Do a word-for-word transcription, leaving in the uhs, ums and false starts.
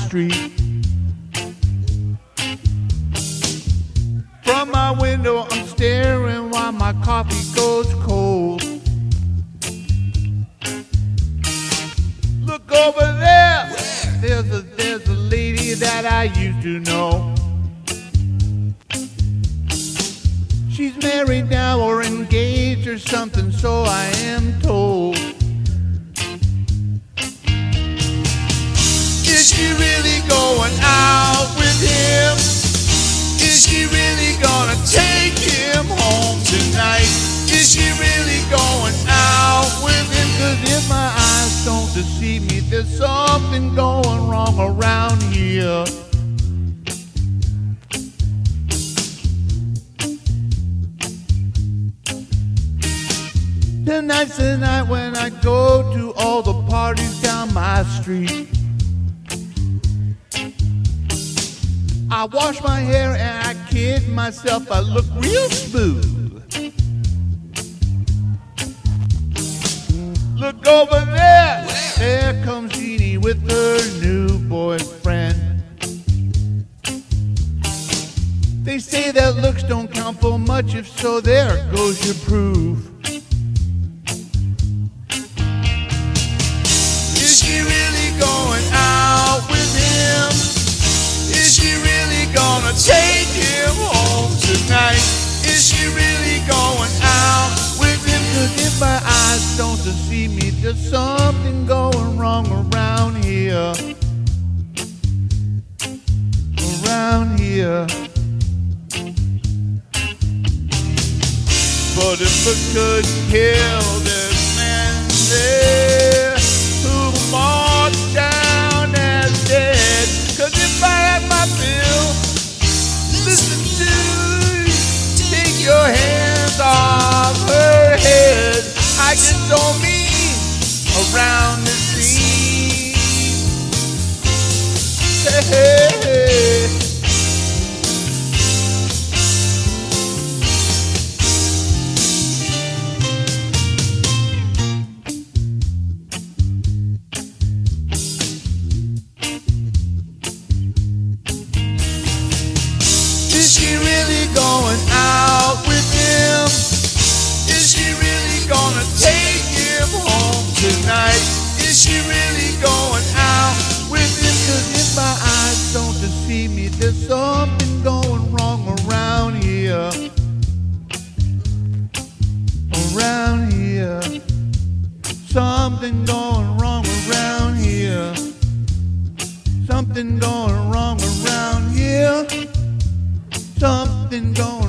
street. From my window I'm staring while my coffee goes cold. Look over there, there's a, there's a lady that I used to know. She's married now or engaged or something, so I am told. Is she really going out with him? Is she really gonna take him home tonight? Is she really going out with him? Cause if my eyes don't deceive me, there's something going wrong around here. Tonight's the night when I go to all the parties down my street. I wash my hair and I kid myself, I look real smooth. Look over there, there comes Jeannie with her new boyfriend. They say that looks don't count for much, if so, there goes your proof. Is she really going out with him? Is she really gonna take him home tonight? Is she really going out with him? Cause if my eyes don't deceive me, there's something going wrong around here. Around here. But if I could kill this man there who marched down as dead, cause if I had my fill, listen to, take your hands off her head. I get so mean around the scene. Hey, hey, hey. Is she really going out with him? Is she really gonna take him home tonight? Is she really going out with him? Cause if my eyes don't deceive me, there's something going wrong around here. Around here. Something going wrong around here. Something going wrong around here. Something going